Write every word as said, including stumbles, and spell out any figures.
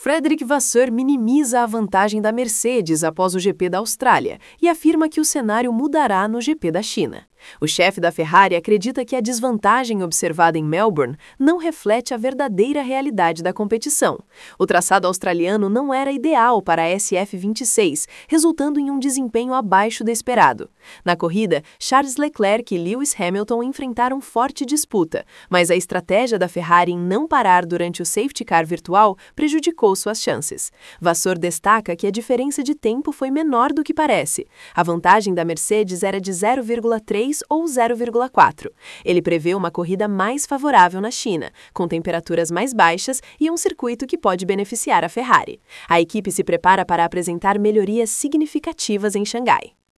Frederic Vasseur minimiza a vantagem da Mercedes após o G P da Austrália e afirma que o cenário mudará no G P da China. O chefe da Ferrari acredita que a desvantagem observada em Melbourne não reflete a verdadeira realidade da competição. O traçado australiano não era ideal para a S F vinte e seis, resultando em um desempenho abaixo do esperado. Na corrida, Charles Leclerc e Lewis Hamilton enfrentaram forte disputa, mas a estratégia da Ferrari em não parar durante o safety car virtual prejudicou suas chances. Vasseur destaca que a diferença de tempo foi menor do que parece. A vantagem da Mercedes era de zero vírgula três ou zero vírgula quatro. Ele prevê uma corrida mais favorável na China, com temperaturas mais baixas e um circuito que pode beneficiar a Ferrari. A equipe se prepara para apresentar melhorias significativas em Xangai.